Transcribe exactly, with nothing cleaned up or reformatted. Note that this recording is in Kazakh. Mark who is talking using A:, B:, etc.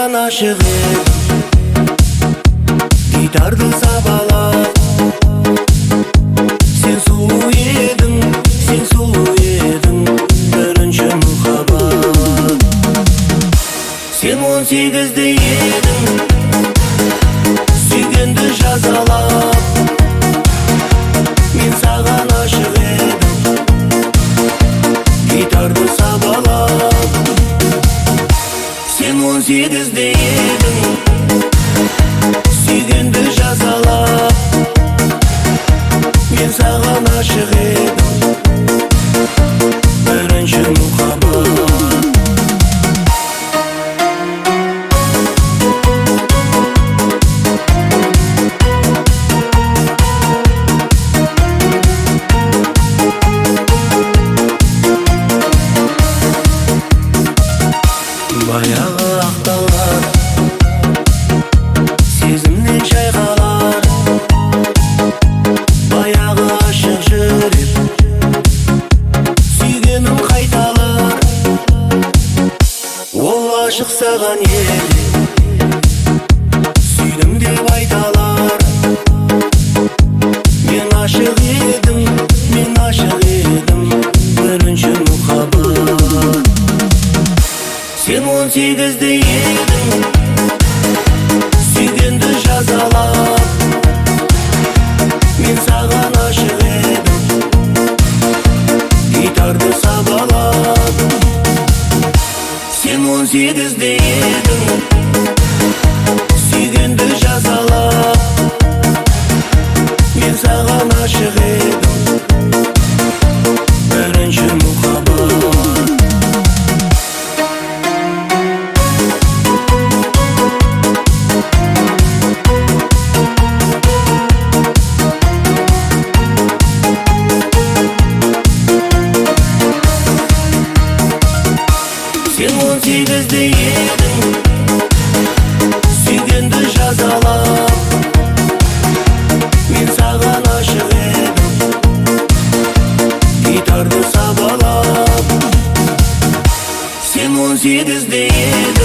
A: саған ашық едім, гитарды сабалап. Сен сұлу едің, сен сұлу едің, бірінші мұхаббат. Сен он сегізде едің, сүйгенді жазалап. Мен саған ашық едім, гитарды сабалап. Сен он сегізде едің, сүйгенді жазалап. Мен саған ашық едім, бірінші мұхаббат. Баяғы ақталар, сезімнен шайқалар. Баяғы ашық жүрек, сүйгенім қайталар. Ол ашық саған еле, сүйдім деп айталар. Мен ашық едім, мен ашық едім, бірінші мұхаббат. Сен он сегізде едің, сүйгенді жазалап. Мен саған ашық едім, гитарды сабалап. Сен он сегізде едің, сүйгенді жазалап. Мен саған ашық едім, бірінші мұхаббат. Сен он сегізде едің, сүйгенді жазалап. Мен саған ашық едім, гитарды сабалап. Сен он сегізде едің,